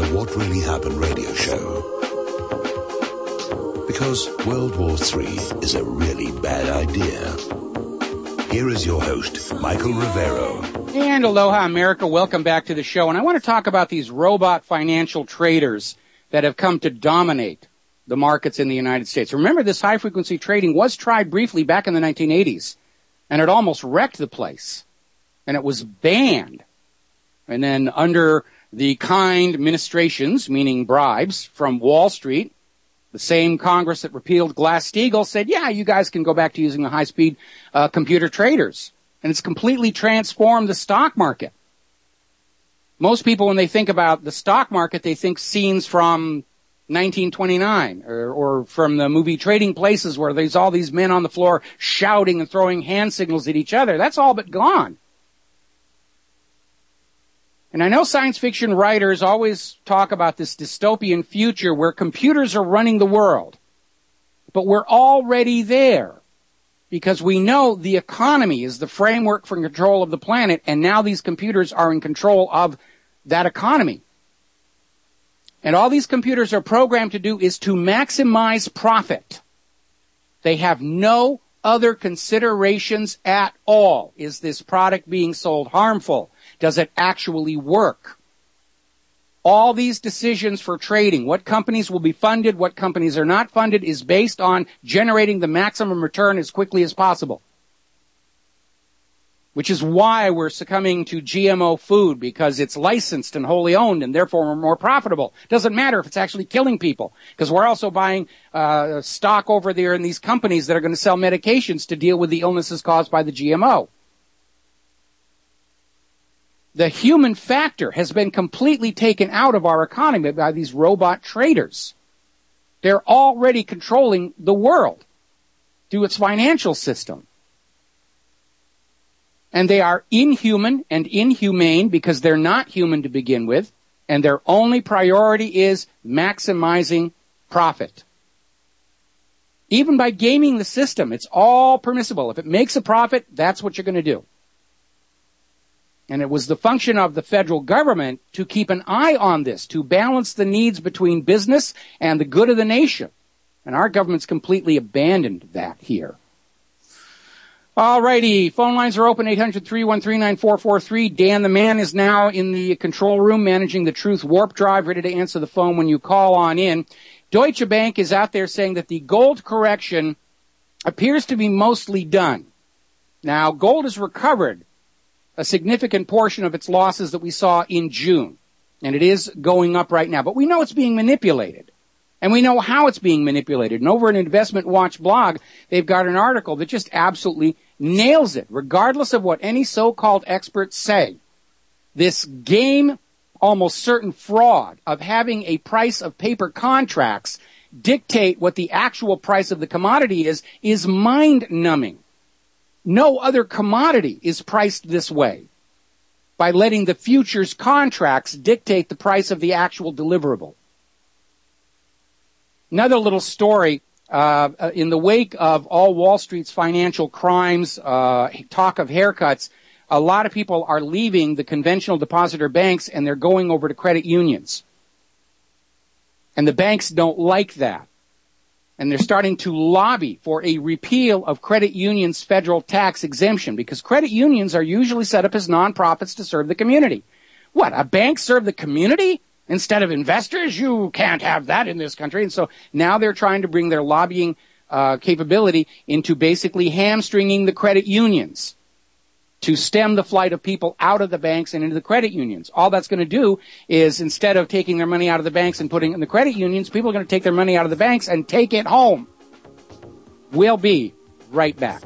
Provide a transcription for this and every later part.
What Really Happened radio show. Because World War III is a really bad idea. Here is your host, Michael Rivero. And aloha, America. Welcome back to the show. And I want to talk about these robot financial traders that have come to dominate the markets in the United States. Remember, this high-frequency trading was tried briefly back in the 1980s, and it almost wrecked the place. And it was banned. And then under the kind ministrations, meaning bribes, from Wall Street, the same Congress that repealed Glass-Steagall said, yeah, you guys can go back to using the high-speed computer traders. And it's completely transformed the stock market. Most people, when they think about the stock market, they think scenes from 1929 or from the movie Trading Places, where there's all these men on the floor shouting and throwing hand signals at each other. That's all but gone. And I know science fiction writers always talk about this dystopian future where computers are running the world. But we're already there, because we know the economy is the framework for control of the planet, and now these computers are in control of that economy. And all these computers are programmed to do is to maximize profit. They have no other considerations at all. Is this product being sold harmful? Does it actually work? All these decisions for trading, what companies will be funded, what companies are not funded, is based on generating the maximum return as quickly as possible. Which is why we're succumbing to GMO food, because it's licensed and wholly owned and therefore more profitable. Doesn't matter if it's actually killing people, because we're also buying stock over there in these companies that are going to sell medications to deal with the illnesses caused by the GMO. The human factor has been completely taken out of our economy by these robot traders. They're already controlling the world through its financial system. And they are inhuman and inhumane because they're not human to begin with, and their only priority is maximizing profit. Even by gaming the system, it's all permissible. If it makes a profit, that's what you're going to do. And it was the function of the federal government to keep an eye on this, to balance the needs between business and the good of the nation. And our government's completely abandoned that here. All righty, phone lines are open, 800-313-9443. Dan the Man is now in the control room managing the Truth Warp Drive, ready to answer the phone when you call on in. Deutsche Bank is out there saying that the gold correction appears to be mostly done. Now, gold has recovered a significant portion of its losses that we saw in June. And it is going up right now. But we know it's being manipulated. And we know how it's being manipulated. And over at Investment Watch blog, they've got an article that just absolutely nails it, regardless of what any so-called experts say. This game, almost certain fraud of having a price of paper contracts dictate what the actual price of the commodity is mind-numbing. No other commodity is priced this way, by letting the futures contracts dictate the price of the actual deliverable. Another little story, in the wake of all Wall Street's financial crimes, talk of haircuts, a lot of people are leaving the conventional depositor banks and they're going over to credit unions. And the banks don't like that. And they're starting to lobby for a repeal of credit unions' federal tax exemption, because credit unions are usually set up as nonprofits to serve the community. What, a bank serve the community instead of investors? You can't have that in this country. And so now they're trying to bring their lobbying capability into basically hamstringing the credit unions to stem the flight of people out of the banks and into the credit unions. All that's going to do is, instead of taking their money out of the banks and putting it in the credit unions, people are going to take their money out of the banks and take it home. We'll be right back.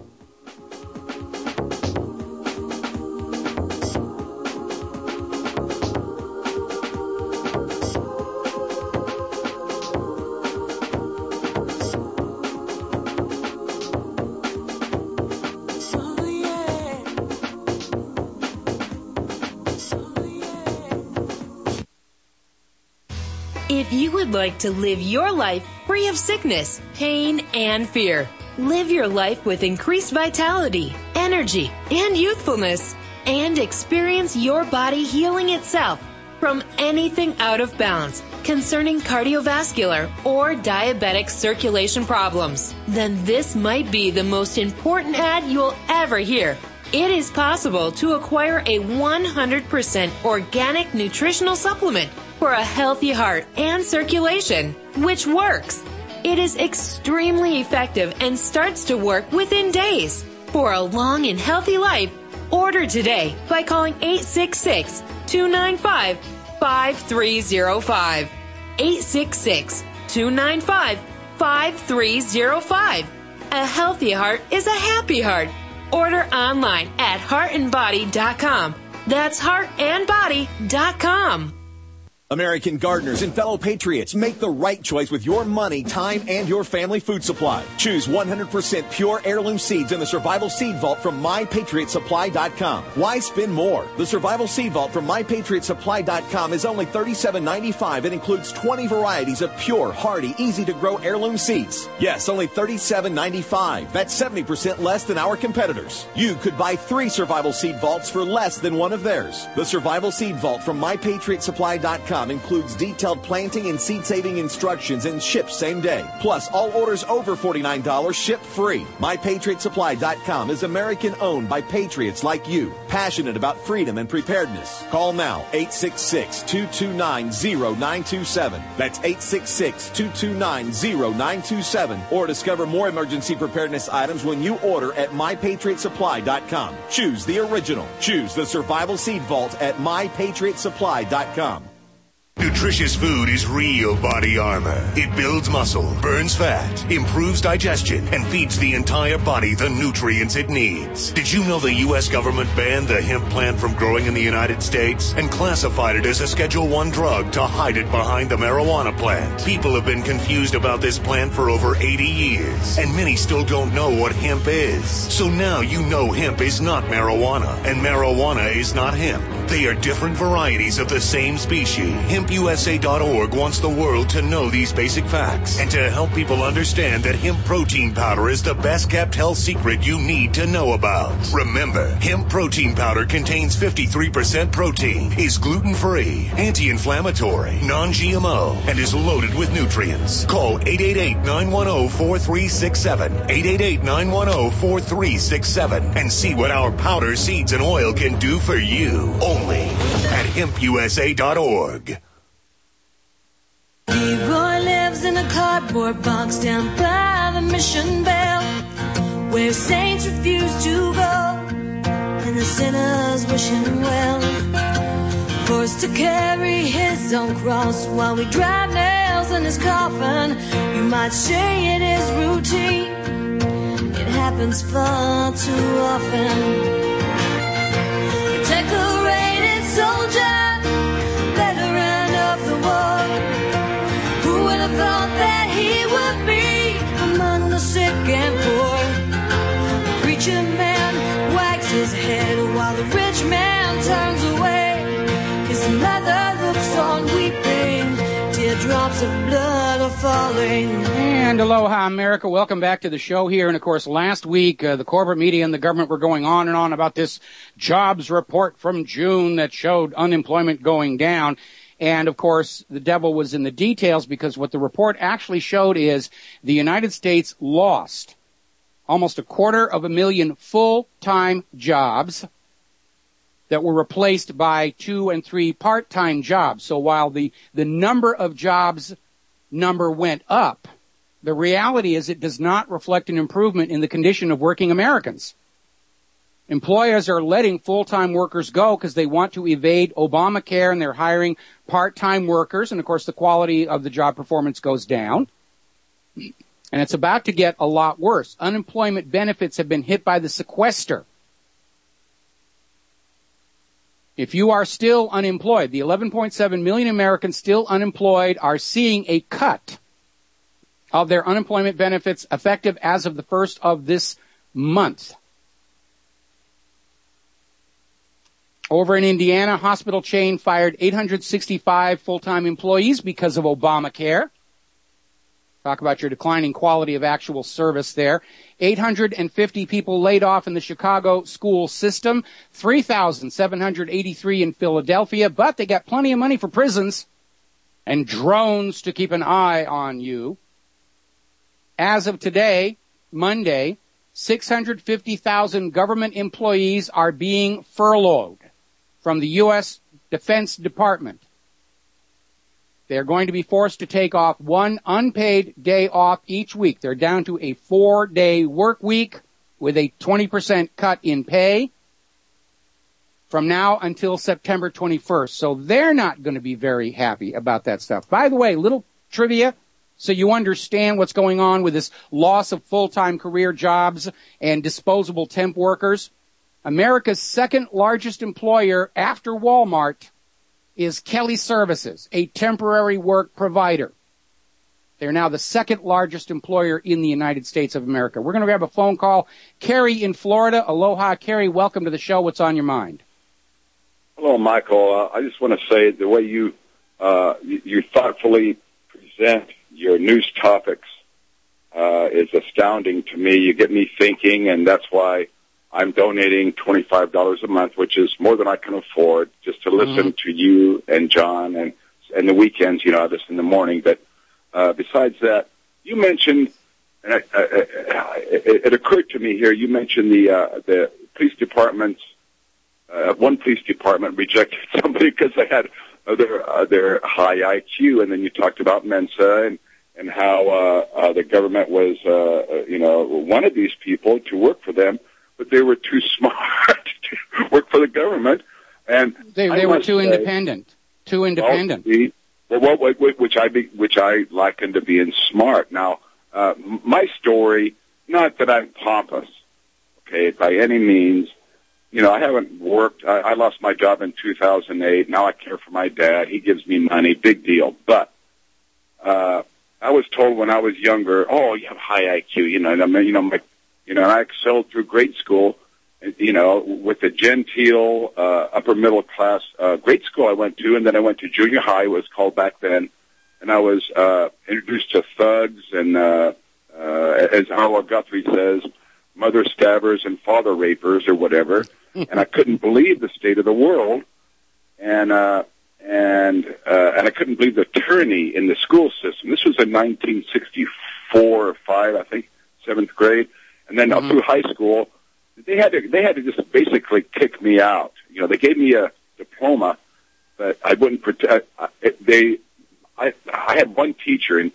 If you would like to live your life free of sickness, pain, and fear, live your life with increased vitality, energy, and youthfulness, and experience your body healing itself, from anything out of bounds concerning cardiovascular or diabetic circulation problems, then this might be the most important ad you'll ever hear. It is possible to acquire a 100% organic nutritional supplement for a healthy heart and circulation, which works. It is extremely effective and starts to work within days. For a long and healthy life, order today by calling 866-295-5305. 866-295-5305. A healthy heart is a happy heart. Order online at heartandbody.com. That's heartandbody.com. American gardeners and fellow patriots, make the right choice with your money, time, and your family food supply. Choose 100% pure heirloom seeds in the Survival Seed Vault from MyPatriotSupply.com. Why spend more? The Survival Seed Vault from MyPatriotSupply.com is only $37.95 and includes 20 varieties of pure, hardy, easy-to-grow heirloom seeds. Yes, only $37.95. That's 70% less than our competitors. You could buy 3 Survival Seed Vaults for less than one of theirs. The Survival Seed Vault from MyPatriotSupply.com includes detailed planting and seed-saving instructions and ships same day. Plus, all orders over $49 ship free. MyPatriotSupply.com is American-owned by patriots like you, passionate about freedom and preparedness. Call now, 866-229-0927. That's 866-229-0927. Or discover more emergency preparedness items when you order at MyPatriotSupply.com. Choose the original. Choose the Survival Seed Vault at MyPatriotSupply.com. Nutritious food is real body armor. It builds muscle, burns fat, improves digestion, and feeds the entire body the nutrients it needs. Did you know the U.S. government banned the hemp plant from growing in the United States and classified it as a Schedule I drug to hide it behind the marijuana plant? People have been confused about this plant for over 80 years, and many still don't know what hemp is. So now you know hemp is not marijuana, and marijuana is not hemp. They are different varieties of the same species. HempUSA.org wants the world to know these basic facts and to help people understand that hemp protein powder is the best kept health secret you need to know about. Remember, hemp protein powder contains 53% protein, is gluten-free, anti-inflammatory, non-GMO, and is loaded with nutrients. Call 888-910-4367, 888-910-4367, and see what our powder, seeds, and oil can do for you. Only at HempUSA.org. Leroy lives in a cardboard box down by the Mission Bell, where saints refuse to go and the sinners wish him well. Forced to carry his own cross while we drive nails in his coffin. You might say it is routine, it happens far too often. Decorated soldier, veteran of the war. Who would have thought that he would be among the sick and poor? The preacher man wags his head while the rich man turns away. His mother looks on weeping, teardrops of blood are falling. And aloha, America. Welcome back to the show here. And, of course, last week, the corporate media and the government were going on and on about this jobs report from June that showed unemployment going down. And, of course, the devil was in the details, because what the report actually showed is the United States lost almost 250,000 full-time jobs that were replaced by 2 and 3 part-time jobs. So while the number of jobs number went up, the reality is it does not reflect an improvement in the condition of working Americans. Employers are letting full-time workers go because they want to evade Obamacare, and they're hiring part-time workers, and of course the quality of the job performance goes down. And it's about to get a lot worse. Unemployment benefits have been hit by the sequester. If you are still unemployed, the 11.7 million Americans still unemployed are seeing a cut of their unemployment benefits effective as of the 1st of this month. Over in Indiana, a hospital chain fired 865 full-time employees because of Obamacare. Talk about your declining quality of actual service there. 850 people laid off in the Chicago school system, 3,783 in Philadelphia, but they got plenty of money for prisons and drones to keep an eye on you. As of today, Monday, 650,000 government employees are being furloughed from the U.S. Defense Department. They're going to be forced to take off one unpaid day off each week. They're down to a 4-day work week with a 20% cut in pay from now until September 21st. So they're not going to be very happy about that stuff. By the way, little trivia, so you understand what's going on with this loss of full-time career jobs and disposable temp workers. America's second largest employer after Walmart is Kelly Services, a temporary work provider. They're now the second largest employer in the United States of America. We're going to grab a phone call. Kerry in Florida. Aloha, Kerry. Welcome to the show. What's on your mind? Hello, Michael. I just want to say the way you thoughtfully present your news topics is astounding to me. You get me thinking, and that's why I'm donating $25 a month, which is more than I can afford, just to listen to you and John, and the weekends, I listen in the morning. But besides that, you mentioned, and it occurred to me here, you mentioned the police departments. One police department rejected somebody because they had their high IQ, and then you talked about Mensa and how the government was, wanted these people to work for them. But they were too smart to work for the government, and they were too independent. Too independent. Which I liken to being smart. Now, my story, not that I'm pompous, okay, by any means. I haven't worked. I lost my job in 2008. Now I care for my dad. He gives me money. Big deal. But I was told when I was younger, oh, you have high IQ. And I excelled through grade school, with the genteel, upper middle class, grade school I went to, and then I went to junior high, it was called back then, and I was, introduced to thugs and, as Howard Guthrie says, mother stabbers and father rapers or whatever, and I couldn't believe the state of the world, and I couldn't believe the tyranny in the school system. This was in 1964 or 5, I think, 7th grade. And then up through high school, they had to just basically kick me out. They gave me a diploma, but I wouldn't pretend. I had one teacher in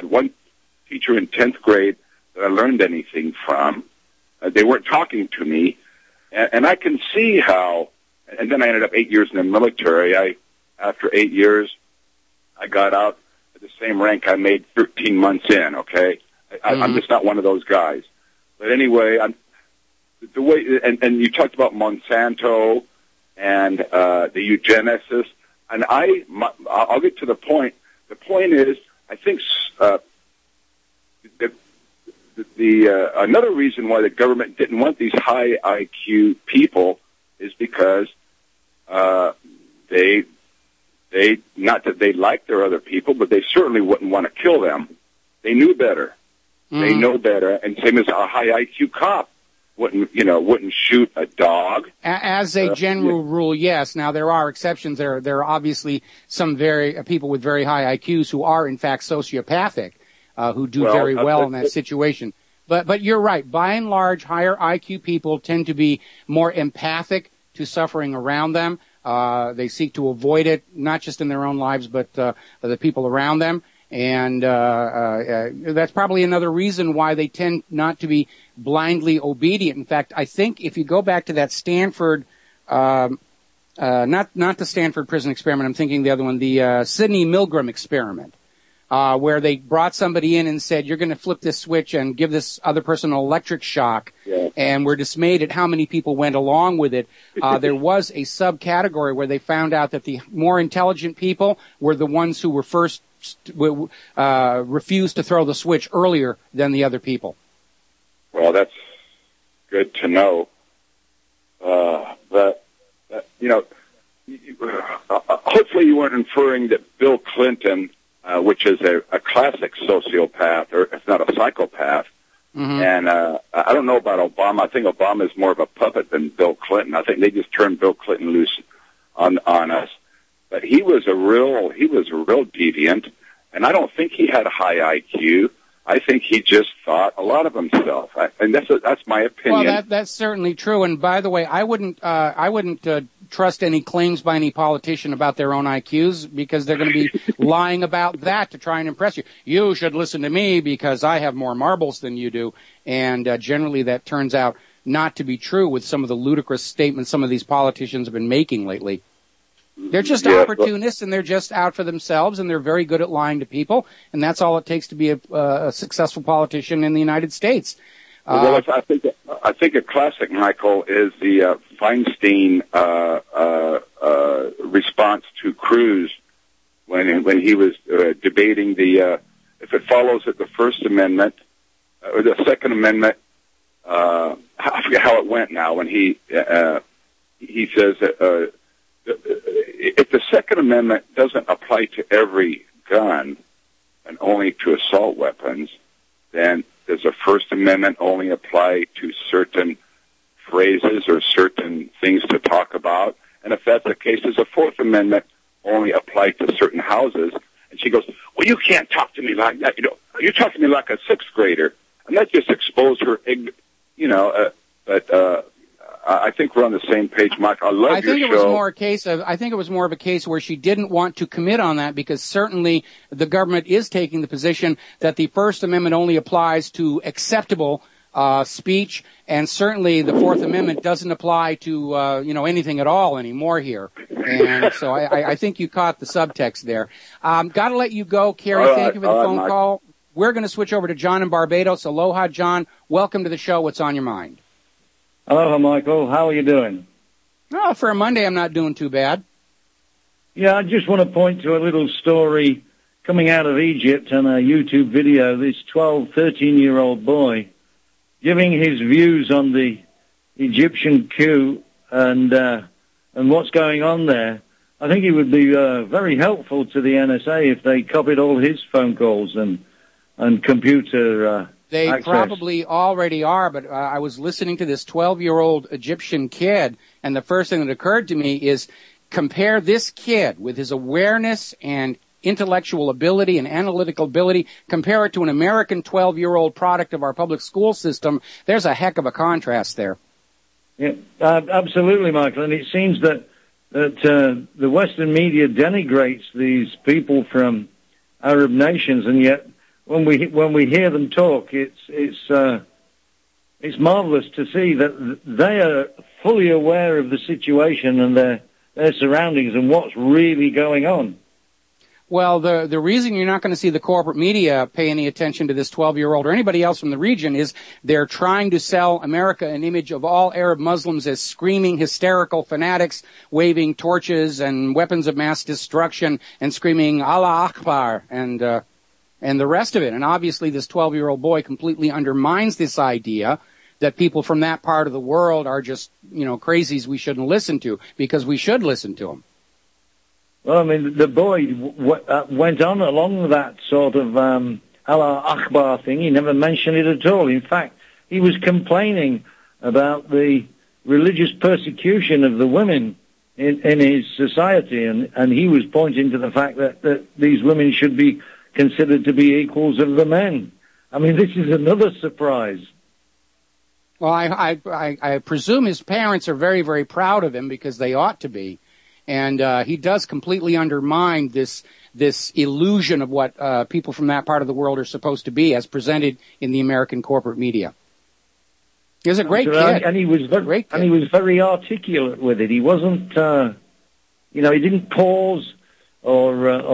10th grade that I learned anything from. They weren't talking to me, and I can see how. And then I ended up 8 years in the military. After 8 years, I got out at the same rank I made 13 months in. Okay, I'm just not one of those guys. But anyway, the way, and you talked about Monsanto and the eugenicists, and I'll get to the point. The point is, I think another reason why the government didn't want these high IQ people is because they not that they liked their other people, but they certainly wouldn't want to kill them. They knew better. They know better, and same as a high IQ cop wouldn't shoot a dog. As a general rule, yes. Now there are exceptions. There are obviously some people with very high IQs who are in fact sociopathic, who do very well in that situation. But you're right. By and large, higher IQ people tend to be more empathic to suffering around them. They seek to avoid it, not just in their own lives, but the people around them. And that's probably another reason why they tend not to be blindly obedient. In fact, I think if you go back to that Stanford, not the Stanford prison experiment, I'm thinking the other one, the Sidney Milgram experiment, where they brought somebody in and said, you're going to flip this switch and give this other person an electric shock. Yeah. And we're dismayed at how many people went along with it. There was a subcategory where they found out that the more intelligent people were the ones who were first refused to throw the switch earlier than the other people. Well, that's good to know. But hopefully you weren't inferring that Bill Clinton which is a classic sociopath, or if not a psychopath. Mm-hmm. And I don't know about Obama. I think Obama is more of a puppet than Bill Clinton. I think they just turned Bill Clinton loose on us. But he was a real deviant, and I don't think he had a high IQ. I think he just thought a lot of himself, and that's my opinion. Well, that's certainly true. And by the way, I wouldn't trust any claims by any politician about their own IQs, because they're going to be lying about that to try and impress you. You should listen to me because I have more marbles than you do. And generally that turns out not to be true with some of the ludicrous statements some of these politicians have been making lately. They're just opportunists, and they're just out for themselves, and they're very good at lying to people, and that's all it takes to be a successful politician in the United States. Well, I think a classic, Michael, is the Feinstein response to Cruz when he was debating if it follows at the First Amendment or the Second Amendment. I forget how it went now. When he says that if the Second Amendment doesn't apply to every gun and only to assault weapons, then does the First Amendment only apply to certain phrases or certain things to talk about? And if that's the case, does the Fourth Amendment only apply to certain houses? And she goes, well, you can't talk to me like that. You're talking to me like a sixth grader. And that just exposed her, I think we're on the same page, Mike. I love your show. I think it was more of a case where she didn't want to commit on that, because certainly the government is taking the position that the First Amendment only applies to acceptable speech, and certainly the Fourth Amendment doesn't apply to anything at all anymore here. And so I think you caught the subtext there. Got to let you go, Kerry. Thank you for the phone call. We're going to switch over to John in Barbados. Aloha, John. Welcome to the show. What's on your mind? Aloha, Michael. How are you doing? Oh, for a Monday, I'm not doing too bad. Yeah, I just want to point to a little story coming out of Egypt on a YouTube video. This 12, 13-year-old boy giving his views on the Egyptian coup and what's going on there. I think it would be very helpful to the NSA if they copied all his phone calls and computer They access. Probably already are, but I was listening to this 12-year-old Egyptian kid, and the first thing that occurred to me is compare this kid with his awareness and intellectual ability and analytical ability, compare it to an American 12-year-old product of our public school system. There's a heck of a contrast there. Yeah, absolutely, Michael. And it seems that the Western media denigrates these people from Arab nations, and yet when we hear them talk, it's marvelous to see that they are fully aware of the situation and their surroundings and what's really going on. Well, the reason you're not going to see the corporate media pay any attention to this 12-year-old or anybody else from the region is they're trying to sell America an image of all Arab Muslims as screaming, hysterical fanatics, waving torches and weapons of mass destruction and screaming Allah Akbar and the rest of it. And obviously this 12-year-old boy completely undermines this idea that people from that part of the world are just, crazies we shouldn't listen to, because we should listen to them. Well, I mean, the boy went on along that sort of Allah Akbar thing. He never mentioned it at all. In fact, he was complaining about the religious persecution of the women in his society, and he was pointing to the fact that these women should be considered to be equals of the men. I mean, this is another surprise. Well, I presume his parents are very, very proud of him, because they ought to be. And he does completely undermine this illusion of what people from that part of the world are supposed to be, as presented in the American corporate media. He was a great kid, and he was very articulate with it. He wasn't, he didn't pause or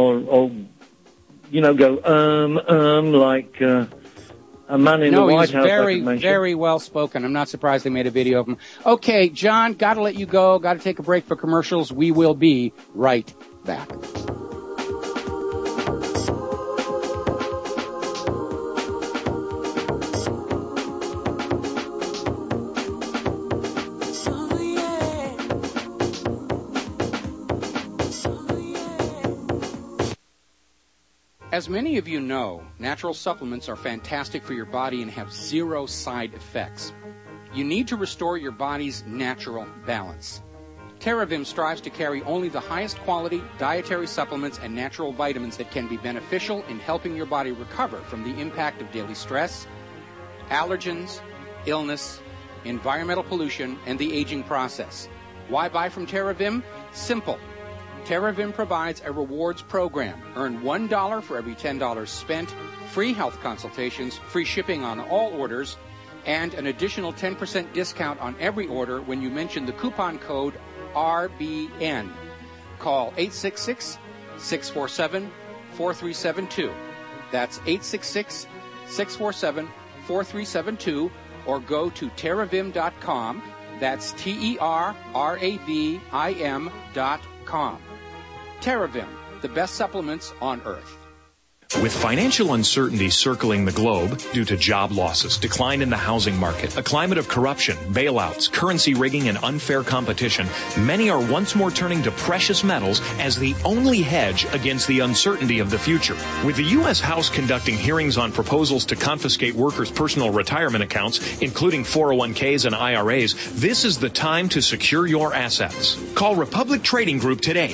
go like a man in the White House. No, he's very, very well spoken. I'm not surprised they made a video of him. Okay, John, got to let you go. Got to take a break for commercials. We will be right back. As many of you know, natural supplements are fantastic for your body and have zero side effects. You need to restore your body's natural balance. TerraVim strives to carry only the highest quality dietary supplements and natural vitamins that can be beneficial in helping your body recover from the impact of daily stress, allergens, illness, environmental pollution, and the aging process. Why buy from TerraVim? Simple. TerraVim provides a rewards program. Earn $1 for every $10 spent, free health consultations, free shipping on all orders, and an additional 10% discount on every order when you mention the coupon code RBN. Call 866-647-4372. That's 866-647-4372, or go to TerraVim.com. That's TerraVim.com. TerraVim, the best supplements on earth. With financial uncertainty circling the globe due to job losses, decline in the housing market, a climate of corruption, bailouts, currency rigging, and unfair competition, many are once more turning to precious metals as the only hedge against the uncertainty of the future. With the U.S. House conducting hearings on proposals to confiscate workers' personal retirement accounts, including 401ks and IRAs, this is the time to secure your assets. Call Republic Trading Group today,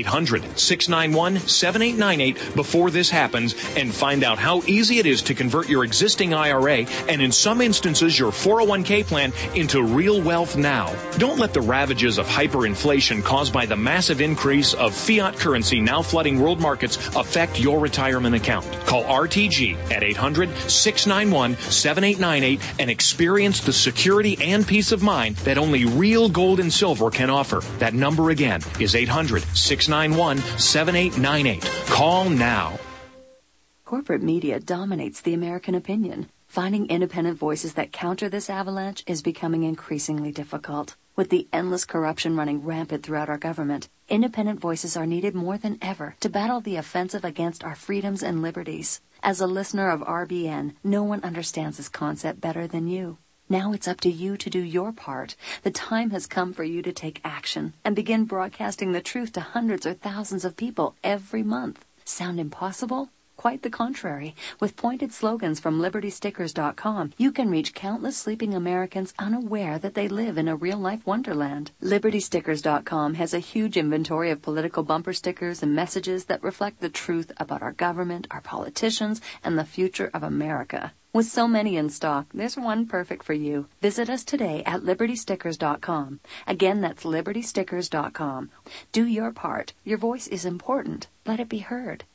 800-691-7898, before this happens, and find out how easy it is to convert your existing IRA and, in some instances, your 401k plan into real wealth now. Don't let the ravages of hyperinflation caused by the massive increase of fiat currency now flooding world markets affect your retirement account. Call RTG at 800-691-7898 and experience the security and peace of mind that only real gold and silver can offer. That number again is 800-691-7898. Call now. Corporate media dominates the American opinion. Finding independent voices that counter this avalanche is becoming increasingly difficult. With the endless corruption running rampant throughout our government, independent voices are needed more than ever to battle the offensive against our freedoms and liberties. As a listener of RBN, no one understands this concept better than you. Now it's up to you to do your part. The time has come for you to take action and begin broadcasting the truth to hundreds or thousands of people every month. Sound impossible? Quite the contrary. With pointed slogans from LibertyStickers.com, you can reach countless sleeping Americans unaware that they live in a real-life wonderland. LibertyStickers.com has a huge inventory of political bumper stickers and messages that reflect the truth about our government, our politicians, and the future of America. With so many in stock, there's one perfect for you. Visit us today at LibertyStickers.com. Again, that's LibertyStickers.com. Do your part. Your voice is important. Let it be heard.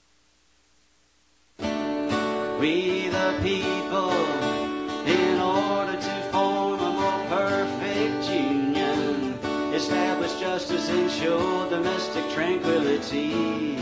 We the people, in order to form a more perfect union, establish justice, ensure domestic tranquility,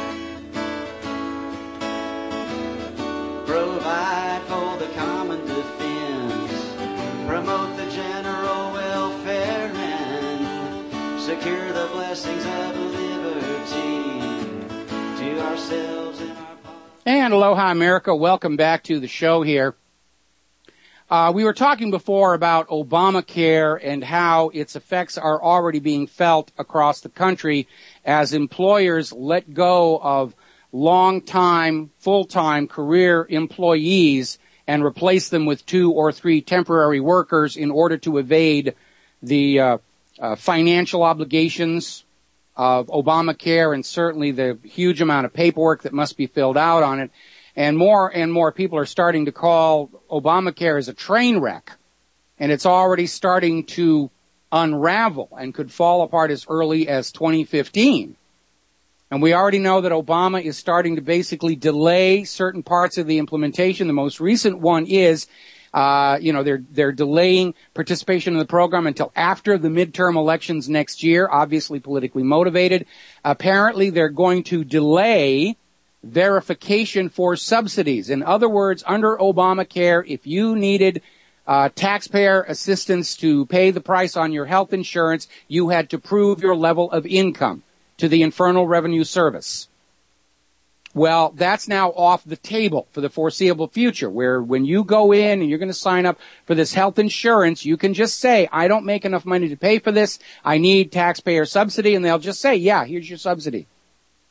provide for the common defense, promote the general welfare, and secure the blessings of liberty to ourselves and our And aloha, America. Welcome back to the show here. We were talking before about Obamacare and how its effects are already being felt across the country as employers let go of long-time, full-time career employees and replace them with 2 or 3 temporary workers in order to evade the financial obligations of Obamacare, and certainly the huge amount of paperwork that must be filled out on it. And more people are starting to call Obamacare as a train wreck, and it's already starting to unravel and could fall apart as early as 2015. And we already know that Obama is starting to basically delay certain parts of the implementation. The most recent one is they're delaying participation in the program until after the midterm elections next year, obviously politically motivated. Apparently, they're going to delay verification for subsidies. In other words, under Obamacare, if you needed taxpayer assistance to pay the price on your health insurance, you had to prove your level of income to the Internal Revenue Service. Well, that's now off the table for the foreseeable future, where when you go in and you're going to sign up for this health insurance, you can just say, I don't make enough money to pay for this. I need taxpayer subsidy. And they'll just say, yeah, here's your subsidy.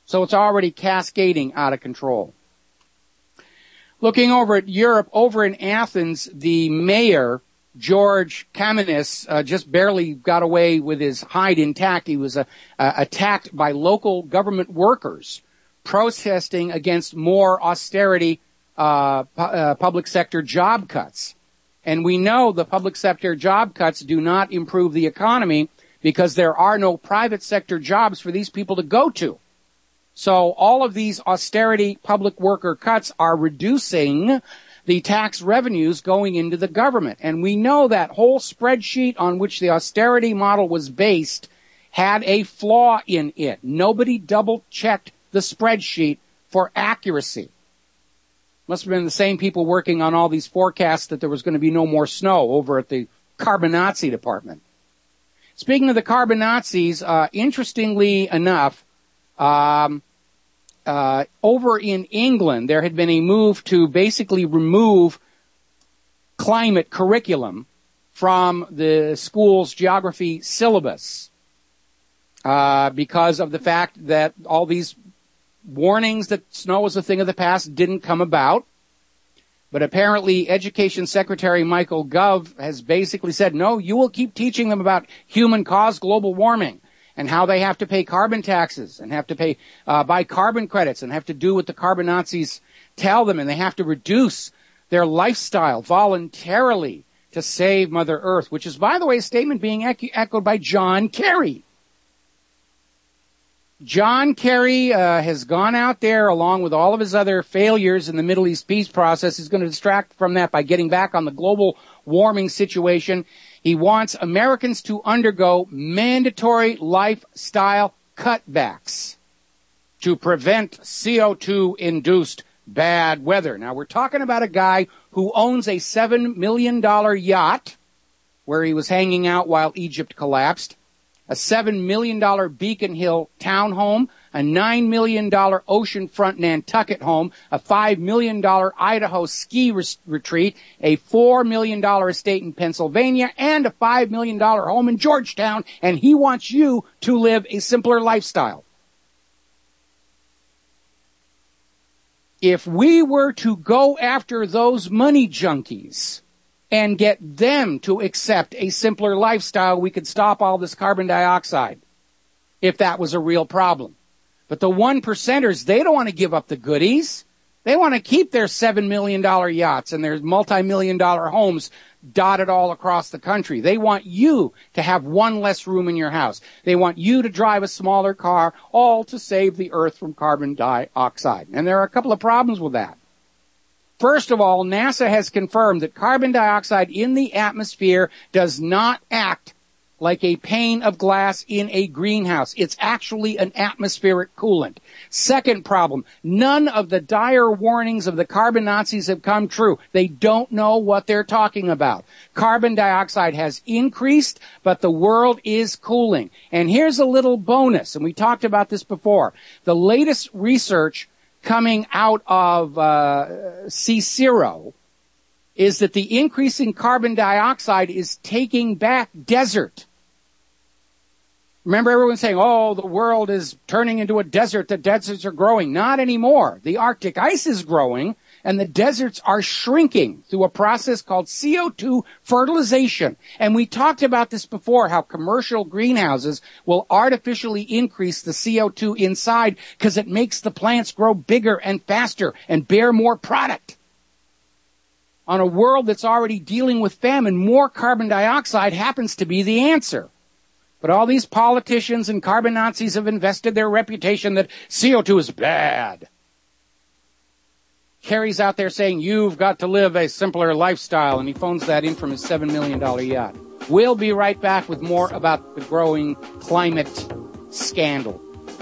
So it's already cascading out of control. Looking over at Europe, over in Athens, the mayor, George Kamenis, just barely got away with his hide intact. He was attacked by local government workers protesting against more austerity public sector job cuts. And we know the public sector job cuts do not improve the economy because there are no private sector jobs for these people to go to. So all of these austerity public worker cuts are reducing the tax revenues going into the government. And we know that whole spreadsheet on which the austerity model was based had a flaw in it. Nobody double-checked the spreadsheet for accuracy. Must have been the same people working on all these forecasts that there was going to be no more snow over at the Carbonazzi department. Speaking of the Carbonazis, interestingly enough, over in England, there had been a move to basically remove climate curriculum from the school's geography syllabus because of the fact that all these warnings that snow was a thing of the past didn't come about. But apparently Education Secretary Michael Gove has basically said, no, you will keep teaching them about human-caused global warming and how they have to pay carbon taxes and have to pay buy carbon credits and have to do what the Carbonazis tell them, and they have to reduce their lifestyle voluntarily to save Mother Earth, which is, by the way, a statement being echoed by John Kerry. John Kerry has gone out there along with all of his other failures in the Middle East peace process. He's going to distract from that by getting back on the global warming situation. He wants Americans to undergo mandatory lifestyle cutbacks to prevent CO2-induced bad weather. Now, we're talking about a guy who owns a $7 million yacht where he was hanging out while Egypt collapsed, a $7 million Beacon Hill townhome, a $9 million oceanfront Nantucket home, a $5 million Idaho ski retreat, a $4 million estate in Pennsylvania, and a $5 million home in Georgetown, and he wants you to live a simpler lifestyle. If we were to go after those money junkies and get them to accept a simpler lifestyle, we could stop all this carbon dioxide, if that was a real problem. But the 1%ers, they don't want to give up the goodies. They want to keep their $7 million yachts and their multi-million-dollar homes dotted all across the country. They want you to have one less room in your house. They want you to drive a smaller car, all to save the earth from carbon dioxide. And there are a couple of problems with that. First of all, NASA has confirmed that carbon dioxide in the atmosphere does not act like a pane of glass in a greenhouse. It's actually an atmospheric coolant. Second problem, none of the dire warnings of the Carbonazis have come true. They don't know what they're talking about. Carbon dioxide has increased, but the world is cooling. And here's a little bonus, and we talked about this before. The latest research coming out of CSIRO is that the increase in carbon dioxide is taking back desert. Remember everyone saying, oh, the world is turning into a desert, the deserts are growing. Not anymore. The Arctic ice is growing, and the deserts are shrinking through a process called CO2 fertilization. And we talked about this before, how commercial greenhouses will artificially increase the CO2 inside because it makes the plants grow bigger and faster and bear more product. On a world that's already dealing with famine, more carbon dioxide happens to be the answer. But all these politicians and carbon Nazis have invested their reputation that CO2 is bad. Kerry's out there saying, you've got to live a simpler lifestyle, and he phones that in from his $7 million yacht. We'll be right back with more about the growing climate scandal.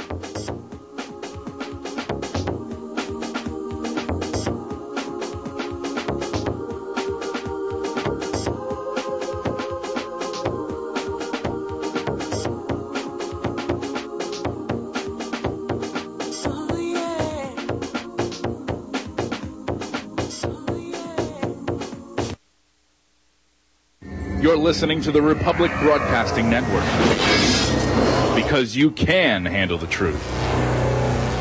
You're listening to the Republic Broadcasting Network, because you can handle the truth.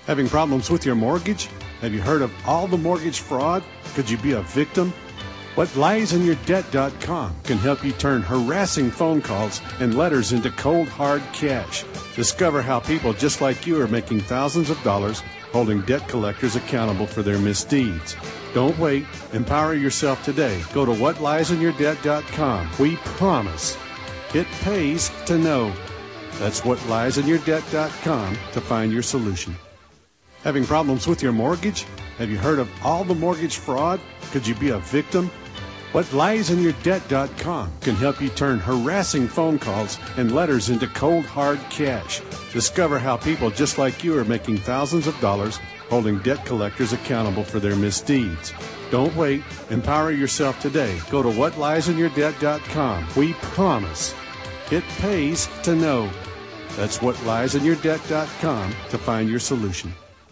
Having problems with your mortgage? Have you heard of all the mortgage fraud? Could you be a victim? WhatLiesInYourDebt.com can help you turn harassing phone calls and letters into cold, hard cash. Discover how people just like you are making thousands of dollars holding debt collectors accountable for their misdeeds. Don't wait. Empower yourself today. Go to WhatLiesInYourDebt.com. We promise it pays to know. That's WhatLiesInYourDebt.com to find your solution. Having problems with your mortgage? Have you heard of all the mortgage fraud? Could you be a victim? WhatLiesInYourDebt.com can help you turn harassing phone calls and letters into cold, hard cash. Discover how people just like you are making thousands of dollars holding debt collectors accountable for their misdeeds. Don't wait. Empower yourself today. Go to WhatLiesInYourDebt.com. We promise it pays to know. That's WhatLiesInYourDebt.com to find your solution.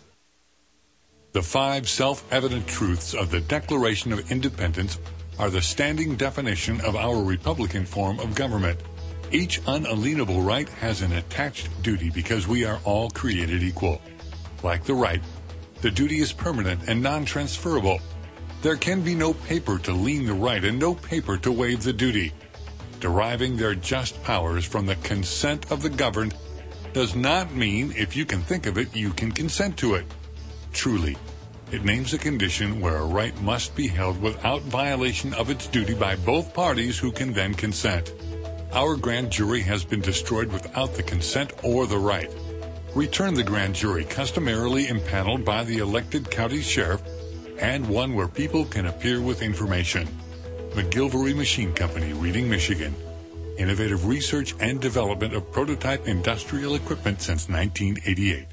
The 5 self-evident truths of the Declaration of Independence are the standing definition of our Republican form of government. Each unalienable right has an attached duty because we are all created equal. Like the right, the duty is permanent and non-transferable. There can be no paper to lien the right and no paper to waive the duty. Deriving their just powers from the consent of the governed does not mean if you can think of it, you can consent to it. Truly, it names a condition where a right must be held without violation of its duty by both parties who can then consent. Our grand jury has been destroyed without the consent or the right. Return the grand jury customarily impaneled by the elected county sheriff and one where people can appear with information. McGilvery Machine Company, Reading, Michigan. Innovative research and development of prototype industrial equipment since 1988.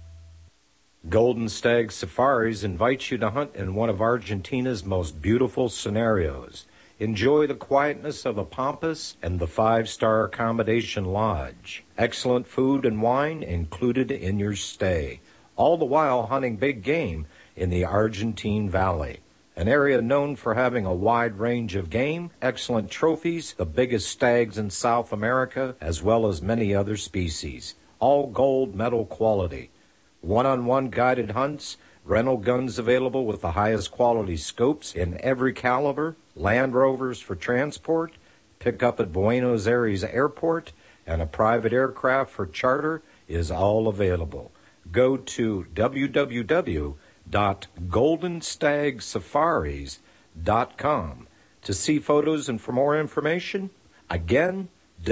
Golden Stag Safaris invites you to hunt in one of Argentina's most beautiful scenarios. Enjoy the quietness of a pampas and the 5-star accommodation lodge. Excellent food and wine included in your stay, all the while hunting big game in the Argentine Valley, an area known for having a wide range of game, excellent trophies, the biggest stags in South America, as well as many other species, all gold medal quality. One-on-one guided hunts, rental guns available with the highest quality scopes in every caliber, Land Rovers for transport, pick up at Buenos Aires Airport, and a private aircraft for charter is all available. Go to www.goldenstagsafaris.com to see photos and for more information. Again,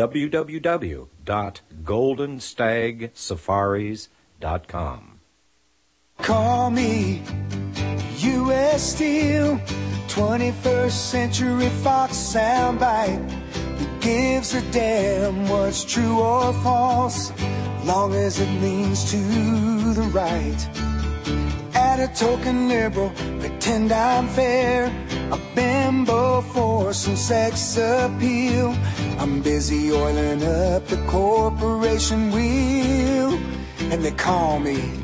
www.goldenstagsafaris.com. Call me U.S. Steel, 21st Century Fox soundbite that gives a damn what's true or false, long as it leans to the right. At a token liberal, pretend I'm fair, a bimbo for some sex appeal. I'm busy oiling up the corporation wheel, and they call me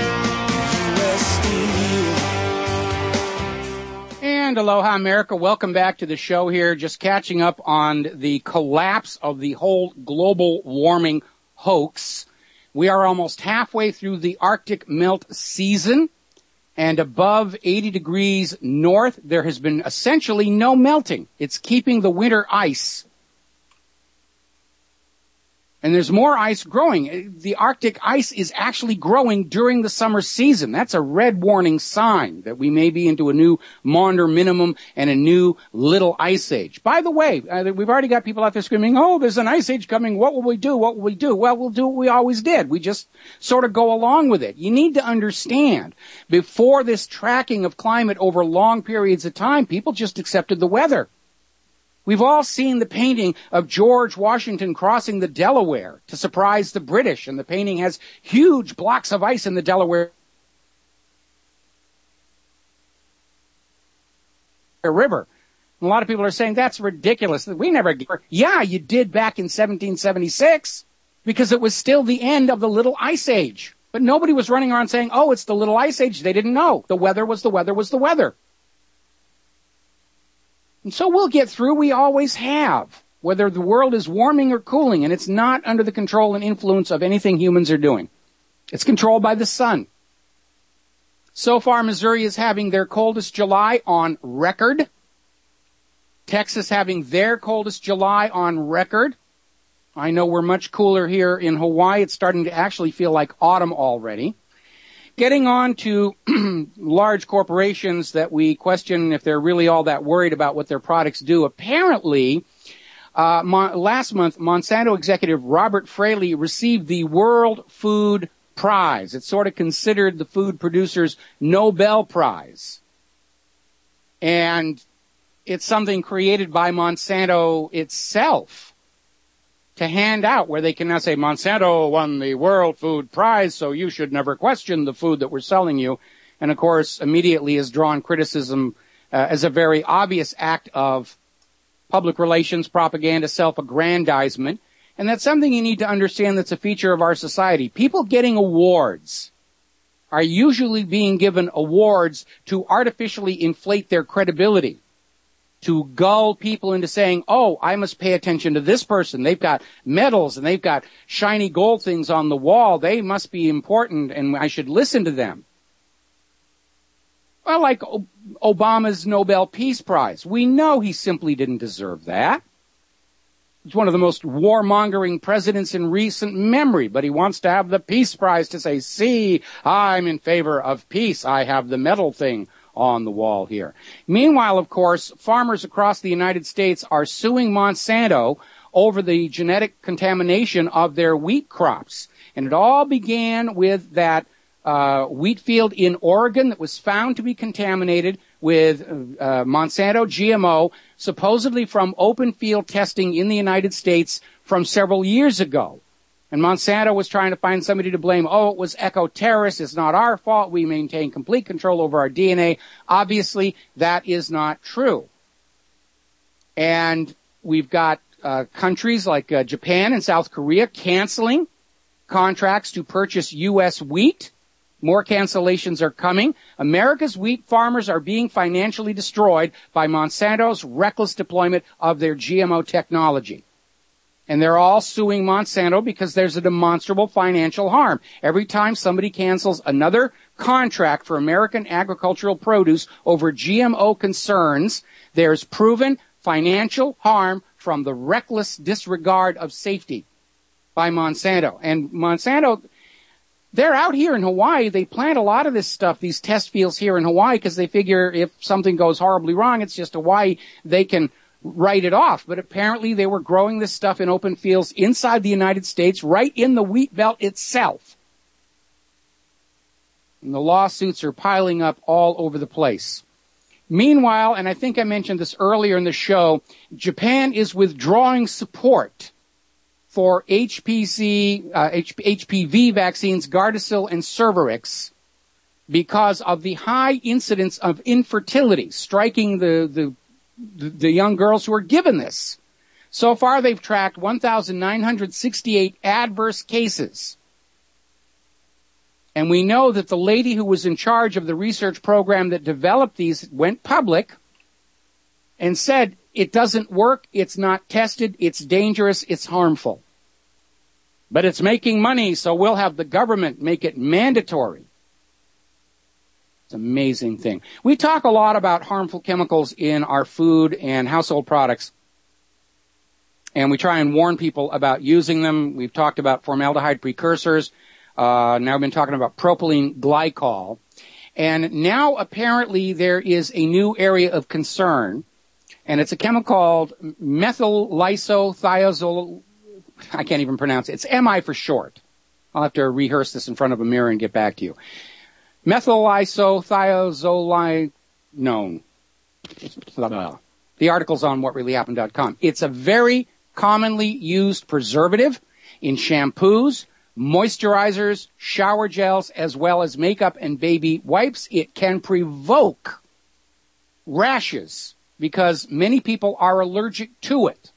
And aloha, America. Welcome back to the show here. Just catching up on the collapse of the whole global warming hoax. We are almost halfway through the Arctic melt season, and above 80 degrees north, there has been essentially no melting. It's keeping the winter ice. And there's more ice growing. The Arctic ice is actually growing during the summer season. That's a red warning sign that we may be into a new Maunder minimum and a new little ice age. By the way, we've already got people out there screaming, oh, there's an ice age coming. What will we do? What will we do? Well, we'll do what we always did. We just sort of go along with it. You need to understand, before this tracking of climate over long periods of time, people just accepted the weather. We've all seen the painting of George Washington crossing the Delaware to surprise the British, and the painting has huge blocks of ice in the Delaware River. And a lot of people are saying that's ridiculous. We never. Yeah, you did back in 1776 because it was still the end of the Little Ice Age. But nobody was running around saying, oh, it's the Little Ice Age. They didn't know. The weather was the weather was the weather. And so we'll get through. We always have, whether the world is warming or cooling, and it's not under the control and influence of anything humans are doing. It's controlled by the sun. So far, Missouri is having their coldest July on record. Texas having their coldest July on record. I know we're much cooler here in Hawaii. It's starting to actually feel like autumn already. Getting on to large corporations that we question if they're really all that worried about what their products do. Apparently, last month, Monsanto executive Robert Fraley received the World Food Prize. It's sort of considered the food producers' Nobel Prize. And it's something created by Monsanto itself to hand out, where they can now say, Monsanto won the World Food Prize, so you should never question the food that we're selling you. And, of course, immediately has drawn criticism as a very obvious act of public relations, propaganda, self-aggrandizement. And that's something you need to understand that's a feature of our society. People getting awards are usually being given awards to artificially inflate their credibility, to gull people into saying, oh, I must pay attention to this person. They've got medals and they've got shiny gold things on the wall. They must be important and I should listen to them. Well, like Obama's Nobel Peace Prize. We know he simply didn't deserve that. He's one of the most warmongering presidents in recent memory, but he wants to have the Peace Prize to say, see, I'm in favor of peace. I have the medal thing on the wall here. Meanwhile, of course, farmers across the United States are suing Monsanto over the genetic contamination of their wheat crops. And it all began with that wheat field in Oregon that was found to be contaminated with Monsanto GMO, supposedly from open field testing in the United States from several years ago. And Monsanto was trying to find somebody to blame. Oh, it was eco-terrorists. It's not our fault. We maintain complete control over our DNA. Obviously, that is not true. And we've got countries like Japan and South Korea canceling contracts to purchase U.S. wheat. More cancellations are coming. America's wheat farmers are being financially destroyed by Monsanto's reckless deployment of their GMO technology. And they're all suing Monsanto because there's a demonstrable financial harm. Every time somebody cancels another contract for American agricultural produce over GMO concerns, there's proven financial harm from the reckless disregard of safety by Monsanto. And Monsanto, they're out here in Hawaii. They plant a lot of this stuff, these test fields here in Hawaii, because they figure if something goes horribly wrong, it's just Hawaii. They can write it off. But apparently they were growing this stuff in open fields inside the United States, right in the wheat belt itself. And the lawsuits are piling up all over the place. Meanwhile, and I think I mentioned this earlier in the show, Japan is withdrawing support for HPV vaccines, Gardasil and Cervarix, because of the high incidence of infertility striking the young girls who are given this. So far, they've tracked 1,968 adverse cases. And we know that the lady who was in charge of the research program that developed these went public and said, it doesn't work, it's not tested, it's dangerous, it's harmful. But it's making money, so we'll have the government make it mandatory. It's an amazing thing. We talk a lot about harmful chemicals in our food and household products, and we try and warn people about using them. We've talked about formaldehyde precursors. Now we've been talking about propylene glycol. And now apparently there is a new area of concern, and it's a chemical called methyl lysothiazole. I can't even pronounce it. It's MI for short. I'll have to rehearse this in front of a mirror and get back to you. Methyl isothiazolinone. The article's on whatreallyhappened.com. It's a very commonly used preservative in shampoos, moisturizers, shower gels, as well as makeup and baby wipes. It can provoke rashes because many people are allergic to it.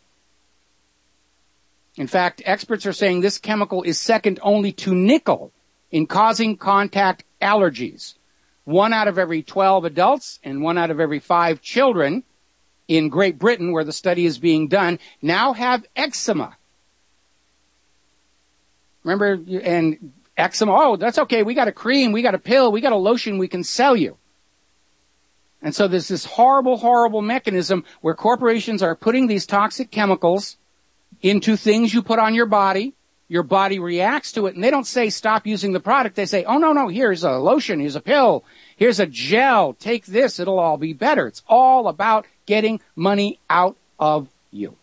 In fact, experts are saying this chemical is second only to nickel in causing contact allergies. 1 out of every 12 adults and 1 out of every 5 children in Great Britain, where the study is being done, now have eczema. Remember, and eczema. Oh, that's okay. We got a cream. We got a pill. We got a lotion we can sell you. And so there's this horrible, horrible mechanism where corporations are putting these toxic chemicals into things you put on your body. Your body reacts to it, and they don't say stop using the product. They say, oh, no, here's a lotion, here's a pill, here's a gel, take this, it'll all be better. It's all about getting money out of you.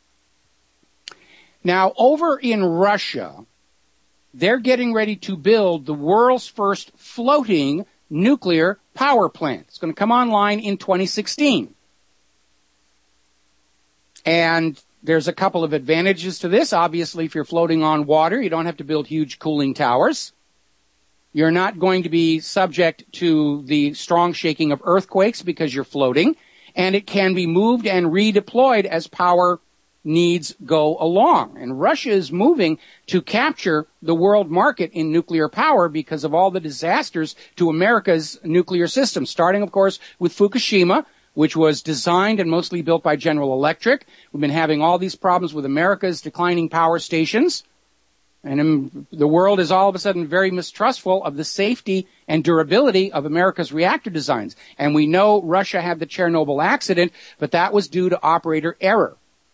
Now, over in Russia, they're getting ready to build the world's first floating nuclear power plant. It's going to come online in 2016. And there's a couple of advantages to this. Obviously, if you're floating on water, you don't have to build huge cooling towers. You're not going to be subject to the strong shaking of earthquakes because you're floating. And it can be moved and redeployed as power needs go along. And Russia is moving to capture the world market in nuclear power because of all the disasters to America's nuclear system, starting, of course, with Fukushima, which was designed and mostly built by General Electric. We've been having all these problems with America's declining power stations. And the world is all of a sudden very mistrustful of the safety and durability of America's reactor designs. And we know Russia had the Chernobyl accident, but that was due to operator error.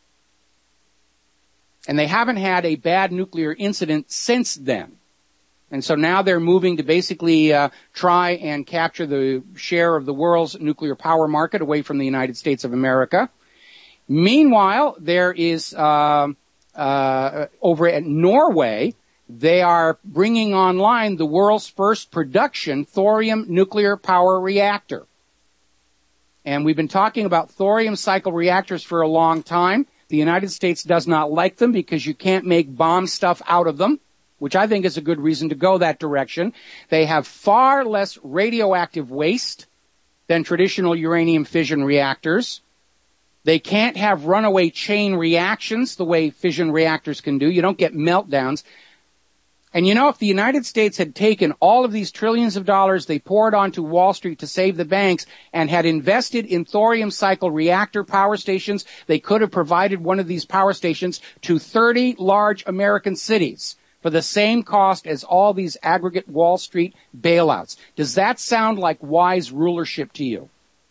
And they haven't had a bad nuclear incident since then. And so now they're moving to basically try and capture the share of the world's nuclear power market away from the United States of America. Meanwhile, there is over at Norway, they are bringing online the world's first production thorium nuclear power reactor. And we've been talking about thorium cycle reactors for a long time. The United States does not like them because you can't make bomb stuff out of them, which I think is a good reason to go that direction. They have far less radioactive waste than traditional uranium fission reactors. They can't have runaway chain reactions the way fission reactors can do. You don't get meltdowns. And you know, if the United States had taken all of these trillions of dollars they poured onto Wall Street to save the banks and had invested in thorium cycle reactor power stations, they could have provided one of these power stations to 30 large American cities for the same cost as all these aggregate Wall Street bailouts. Does that sound like wise rulership to you?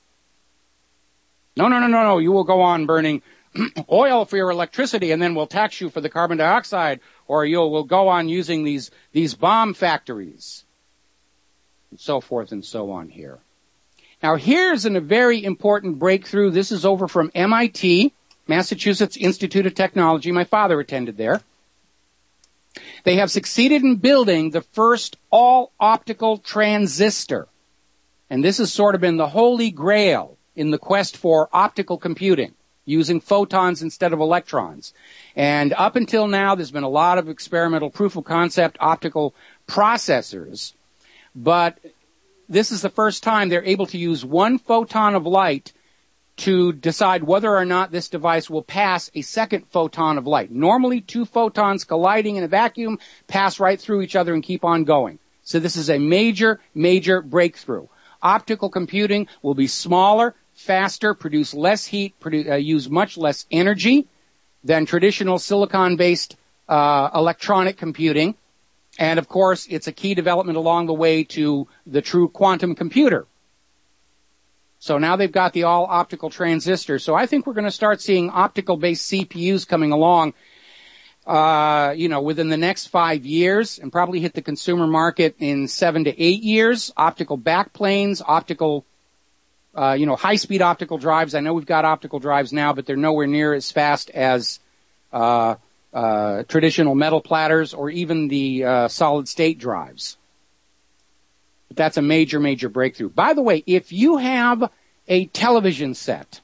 No. You will go on burning oil for your electricity, and then we'll tax you for the carbon dioxide, or we'll go on using these bomb factories, and so forth and so on here. Now, here's a very important breakthrough. This is over from MIT, Massachusetts Institute of Technology. My father attended there. They have succeeded in building the first all-optical transistor. And this has sort of been the holy grail in the quest for optical computing, using photons instead of electrons. And up until now, there's been a lot of experimental proof of concept optical processors. But this is the first time they're able to use one photon of light to decide whether or not this device will pass a second photon of light. Normally, two photons colliding in a vacuum pass right through each other and keep on going. So this is a major, major breakthrough. Optical computing will be smaller, faster, produce less heat, use much less energy than traditional silicon-based electronic computing. And, of course, it's a key development along the way to the true quantum computer. So now they've got the all-optical transistor. So I think we're going to start seeing optical-based CPUs coming along, within the next 5 years, and probably hit the consumer market in 7 to 8 years. Optical backplanes, optical, high-speed optical drives. I know we've got optical drives now, but they're nowhere near as fast as traditional metal platters or even the solid-state drives. But that's a major, major breakthrough. By the way, if you have a television set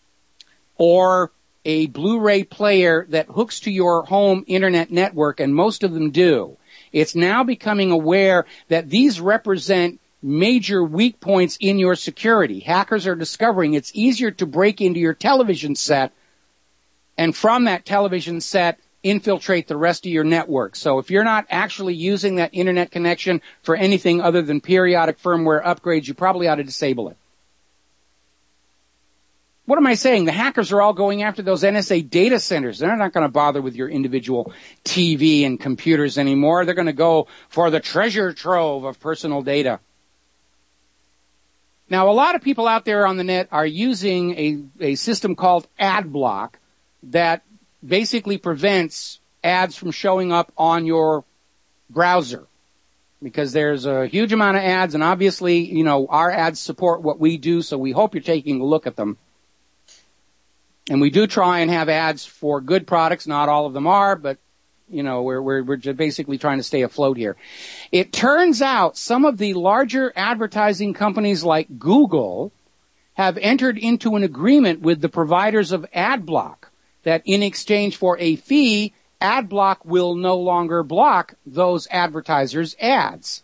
or a Blu-ray player that hooks to your home internet network, and most of them do, it's now becoming aware that these represent major weak points in your security. Hackers are discovering it's easier to break into your television set and from that television set infiltrate the rest of your network. So if you're not actually using that internet connection for anything other than periodic firmware upgrades, you probably ought to disable it. What am I saying? The hackers are all going after those NSA data centers. They're not going to bother with your individual TV and computers anymore. They're going to go for the treasure trove of personal data. Now, a lot of people out there on the net are using a system called AdBlock that basically prevents ads from showing up on your browser, because there's a huge amount of ads, and obviously, you know, our ads support what we do, so we hope you're taking a look at them. And we do try and have ads for good products. Not all of them are, but, you know, we're just basically trying to stay afloat here. It turns out some of the larger advertising companies like Google have entered into an agreement with the providers of AdBlock that in exchange for a fee, AdBlock will no longer block those advertisers' ads.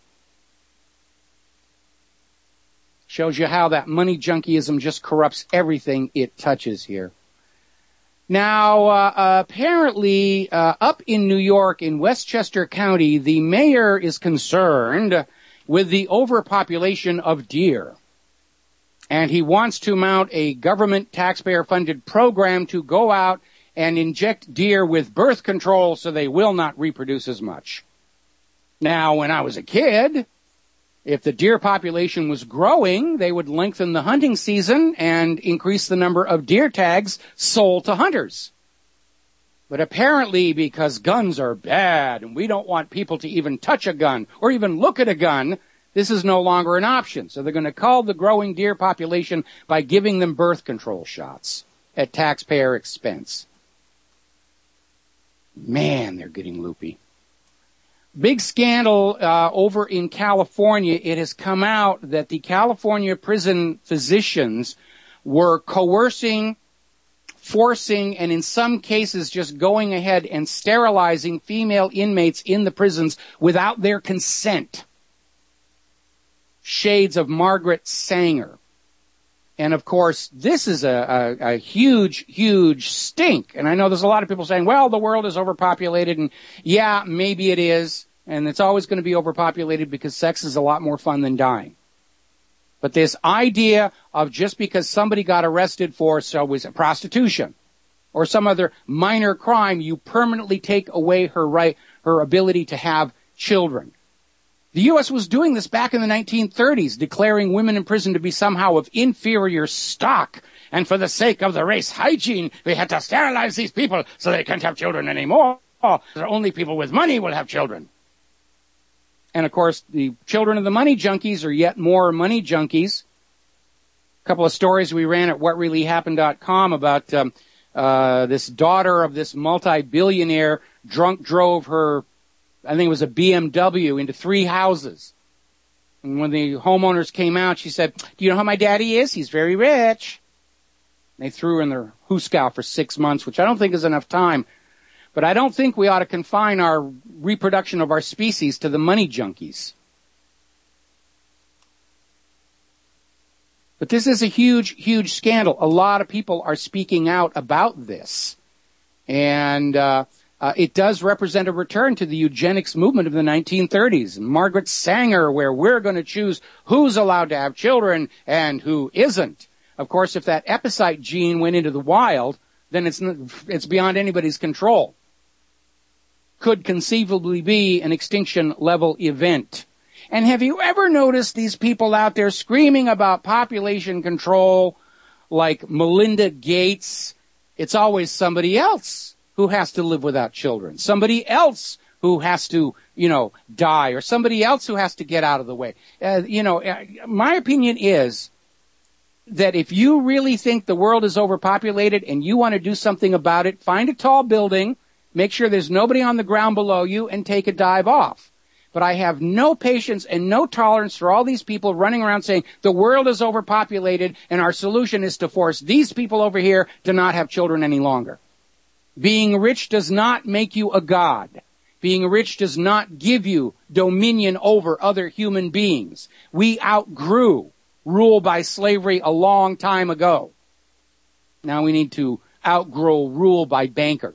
Shows you how that money junkyism just corrupts everything it touches here. Now, apparently, up in New York, in Westchester County, the mayor is concerned with the overpopulation of deer. And he wants to mount a government taxpayer-funded program to go out and inject deer with birth control so they will not reproduce as much. Now, when I was a kid, if the deer population was growing, they would lengthen the hunting season and increase the number of deer tags sold to hunters. But apparently, because guns are bad and we don't want people to even touch a gun or even look at a gun, this is no longer an option. So they're going to cull the growing deer population by giving them birth control shots at taxpayer expense. Man, they're getting loopy. Big scandal over in California. It has come out that the California prison physicians were coercing, forcing, and in some cases just going ahead and sterilizing female inmates in the prisons without their consent. Shades of Margaret Sanger. And of course, this is a huge, huge stink. And I know there's a lot of people saying, well, the world is overpopulated. And yeah, maybe it is. And it's always going to be overpopulated because sex is a lot more fun than dying. But this idea of just because somebody got arrested for, so was it prostitution or some other minor crime, you permanently take away her ability to have children. The U.S. was doing this back in the 1930s, declaring women in prison to be somehow of inferior stock. And for the sake of the race hygiene, we had to sterilize these people so they can't have children anymore. Only people with money will have children. And of course, the children of the money junkies are yet more money junkies. A couple of stories we ran at whatreallyhappened.com about this daughter of this multi-billionaire drunk drove her, I think it was a BMW, into 3 houses. And when the homeowners came out, she said, do you know how my daddy is? He's very rich. And they threw her in their hoosegow for 6 months, which I don't think is enough time. But I don't think we ought to confine our reproduction of our species to the money junkies. But this is a huge, huge scandal. A lot of people are speaking out about this. And it does represent a return to the eugenics movement of the 1930s. Margaret Sanger, where we're going to choose who's allowed to have children and who isn't. Of course, if that epicite gene went into the wild, then it's beyond anybody's control. Could conceivably be an extinction level event. And have you ever noticed these people out there screaming about population control like Melinda Gates? It's always somebody else who has to live without children. Somebody else who has to, die, or somebody else who has to get out of the way. My opinion is that if you really think the world is overpopulated and you want to do something about it, find a tall building, make sure there's nobody on the ground below you, and take a dive off. But I have no patience and no tolerance for all these people running around saying the world is overpopulated and our solution is to force these people over here to not have children any longer. Being rich does not make you a god. Being rich does not give you dominion over other human beings. We outgrew rule by slavery a long time ago. Now we need to outgrow rule by banker.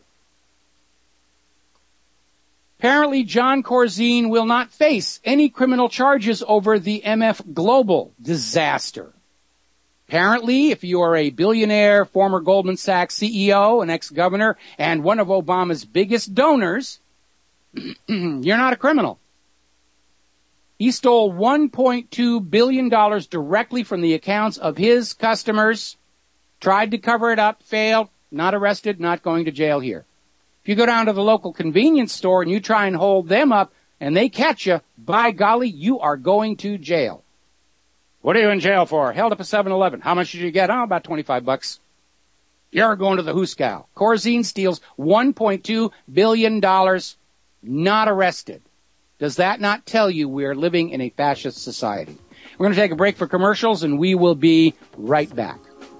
Apparently, John Corzine will not face any criminal charges over the MF Global disaster. Apparently, if you are a billionaire, former Goldman Sachs CEO, an ex-governor, and one of Obama's biggest donors, you're not a criminal. He stole $1.2 billion directly from the accounts of his customers, tried to cover it up, failed, not arrested, not going to jail here. If you go down to the local convenience store and you try and hold them up and they catch you, by golly, you are going to jail. What are you in jail for? Held up a 7-Eleven. How much did you get? Oh, about $25. You're going to the Hooskow. Corzine steals $1.2 billion, not arrested. Does that not tell you we are living in a fascist society? We're going to take a break for commercials, and we will be right back.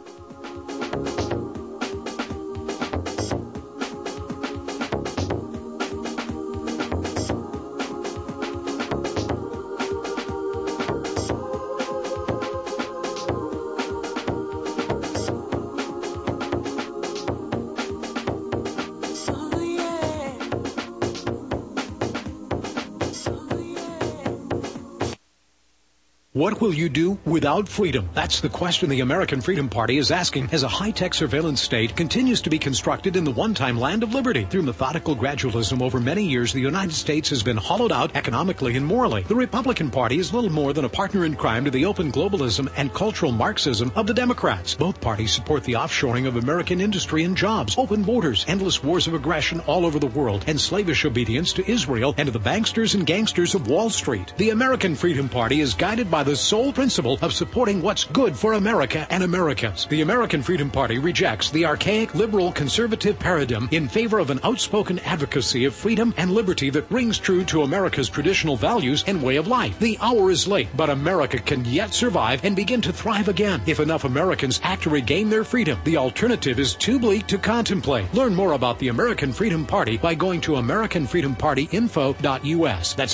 What will you do without freedom? That's the question the American Freedom Party is asking as a high-tech surveillance state continues to be constructed in the one-time land of liberty. Through methodical gradualism over many years, the United States has been hollowed out economically and morally. The Republican Party is little more than a partner in crime to the open globalism and cultural Marxism of the Democrats. Both parties support the offshoring of American industry and jobs, open borders, endless wars of aggression all over the world, and slavish obedience to Israel and to the banksters and gangsters of Wall Street. The American Freedom Party is guided by the sole principle of supporting what's good for America and Americans. The American Freedom Party rejects the archaic liberal conservative paradigm in favor of an outspoken advocacy of freedom and liberty that rings true to America's traditional values and way of life. The hour is late, but America can yet survive and begin to thrive again if enough Americans act to regain their freedom. The alternative is too bleak to contemplate. Learn more about the American Freedom Party by going to AmericanFreedomPartyInfo.us. That's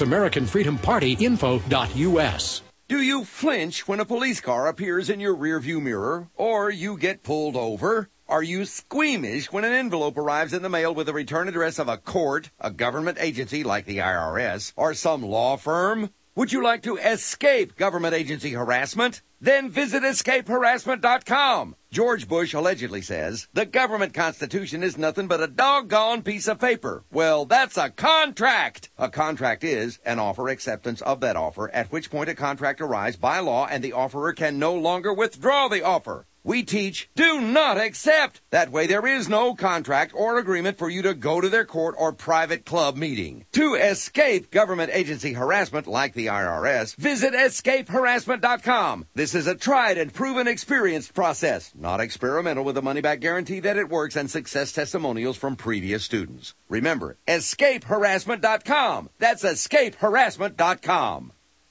AmericanFreedomPartyInfo.us. Do you flinch when a police car appears in your rearview mirror, or you get pulled over? Are you squeamish when an envelope arrives in the mail with the return address of a court, a government agency like the IRS, or some law firm? Would you like to escape government agency harassment? Then visit escapeharassment.com. George Bush allegedly says, the government constitution is nothing but a doggone piece of paper. Well, that's a contract. A contract is an offer acceptance of that offer, at which point a contract arrives by law and the offerer can no longer withdraw the offer. We teach, do not accept. That way there is no contract or agreement for you to go to their court or private club meeting. To escape government agency harassment like the IRS, visit escapeharassment.com. This is a tried and proven experienced process, not experimental, with a money-back guarantee that it works and success testimonials from previous students. Remember, escapeharassment.com. That's escapeharassment.com.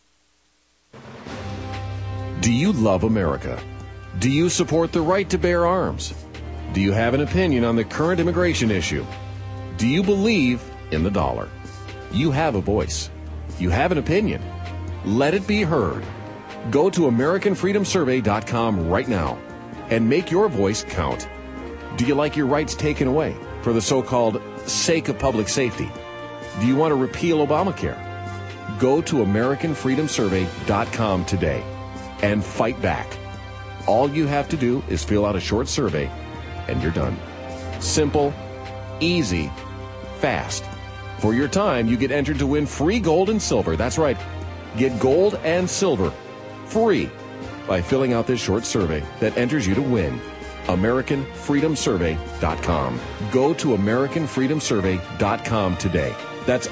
Do you love America? Do you support the right to bear arms? Do you have an opinion on the current immigration issue? Do you believe in the dollar? You have a voice. You have an opinion. Let it be heard. Go to AmericanFreedomSurvey.com right now and make your voice count. Do you like your rights taken away for the so-called sake of public safety? Do you want to repeal Obamacare? Go to AmericanFreedomSurvey.com today and fight back. All you have to do is fill out a short survey, and you're done. Simple, easy, fast. For your time, you get entered to win free gold and silver. That's right. Get gold and silver free by filling out this short survey that enters you to win. AmericanFreedomSurvey.com. Go to AmericanFreedomSurvey.com today. That's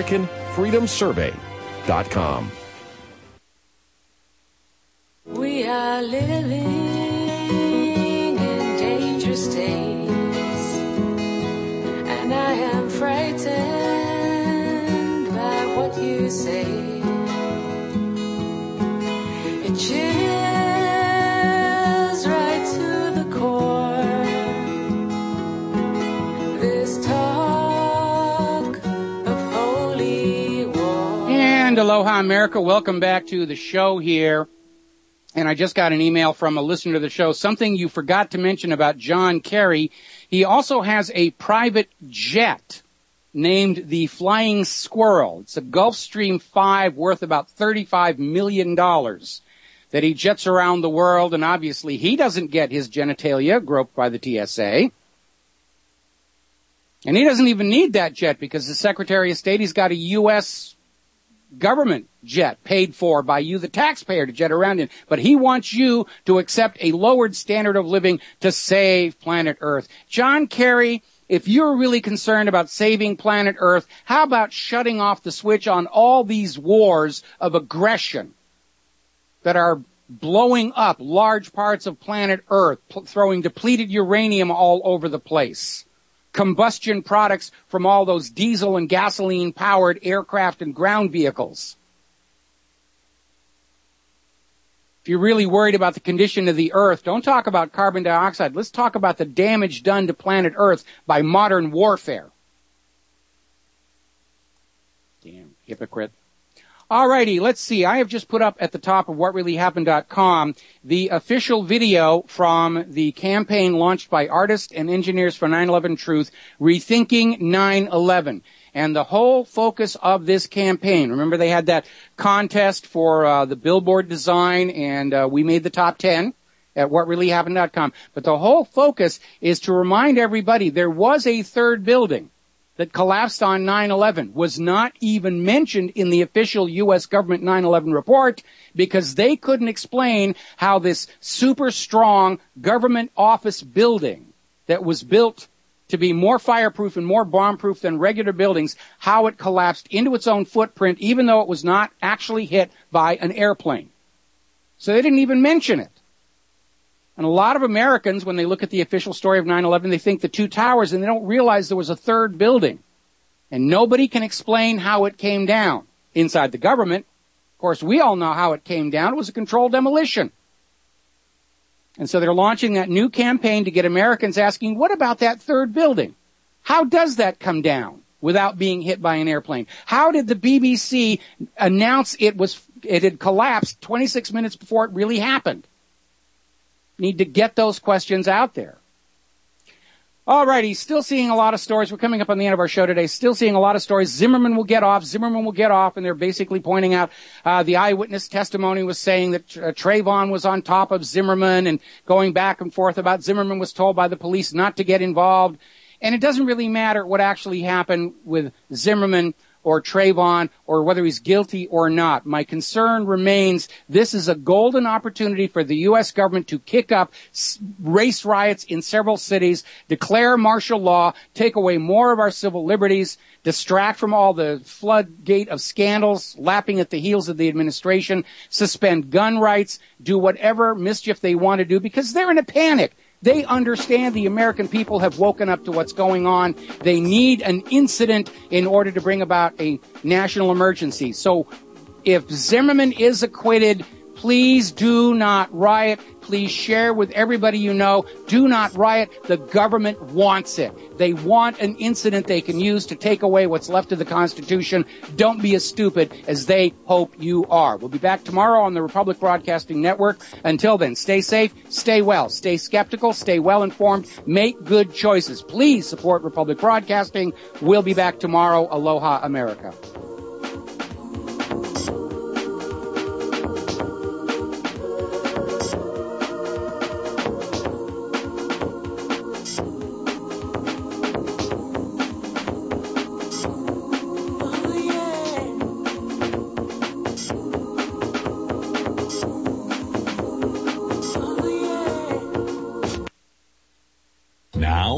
AmericanFreedomSurvey.com. We are living in dangerous days, and I am frightened by what you say. It chills right to the core, this talk of holy war. And aloha, America. Welcome back to the show here. And I just got an email from a listener to the show. Something you forgot to mention about John Kerry. He also has a private jet named the Flying Squirrel. It's a Gulfstream 5 worth about $35 million. that he jets around the world, and obviously he doesn't get his genitalia groped by the TSA. And he doesn't even need that jet because the Secretary of State, he's got a U.S. government jet paid for by you, the taxpayer, to jet around in. But he wants you to accept a lowered standard of living to save planet Earth. John Kerry, if you're really concerned about saving planet Earth, how about shutting off the switch on all these wars of aggression that are blowing up large parts of planet Earth, throwing depleted uranium all over the place? Combustion products from all those diesel and gasoline-powered aircraft and ground vehicles. If you're really worried about the condition of the Earth, don't talk about carbon dioxide. Let's talk about the damage done to planet Earth by modern warfare. Damn hypocrite. Alrighty, let's see. I have just put up at the top of whatreallyhappened.com the official video from the campaign launched by artists and engineers for 9/11 Truth, Rethinking 9/11. And the whole focus of this campaign, remember they had that contest for the billboard design, and we made the top 10 at whatreallyhappened.com. But the whole focus is to remind everybody there was a third building that collapsed on 9/11, was not even mentioned in the official U.S. government 9/11 report because they couldn't explain how this super strong government office building that was built to be more fireproof and more bomb-proof than regular buildings, how it collapsed into its own footprint even though it was not actually hit by an airplane. So they didn't even mention it. And a lot of Americans, when they look at the official story of 9/11, they think the two towers, and they don't realize there was a third building. And nobody can explain how it came down inside the government. Of course, we all know how it came down. It was a controlled demolition. And so they're launching that new campaign to get Americans asking, what about that third building? How does that come down without being hit by an airplane? How did the BBC announce it had collapsed 26 minutes before it really happened? Need to get those questions out there. Alrighty, still seeing a lot of stories. We're coming up on the end of our show today. Still seeing a lot of stories. Zimmerman will get off, and they're basically pointing out the eyewitness testimony was saying that Trayvon was on top of Zimmerman and going back and forth about Zimmerman was told by the police not to get involved. And it doesn't really matter what actually happened with Zimmerman or Trayvon, or whether he's guilty or not. My concern remains this is a golden opportunity for the U.S. government to kick up race riots in several cities, declare martial law, take away more of our civil liberties, distract from all the floodgate of scandals lapping at the heels of the administration, suspend gun rights, do whatever mischief they want to do because they're in a panic. They understand the American people have woken up to what's going on. They need an incident in order to bring about a national emergency. So if Zimmerman is acquitted, please do not riot. Please share with everybody you know. Do not riot. The government wants it. They want an incident they can use to take away what's left of the Constitution. Don't be as stupid as they hope you are. We'll be back tomorrow on the Republic Broadcasting Network. Until then, stay safe, stay well, stay skeptical, stay well informed, make good choices. Please support Republic Broadcasting. We'll be back tomorrow. Aloha, America.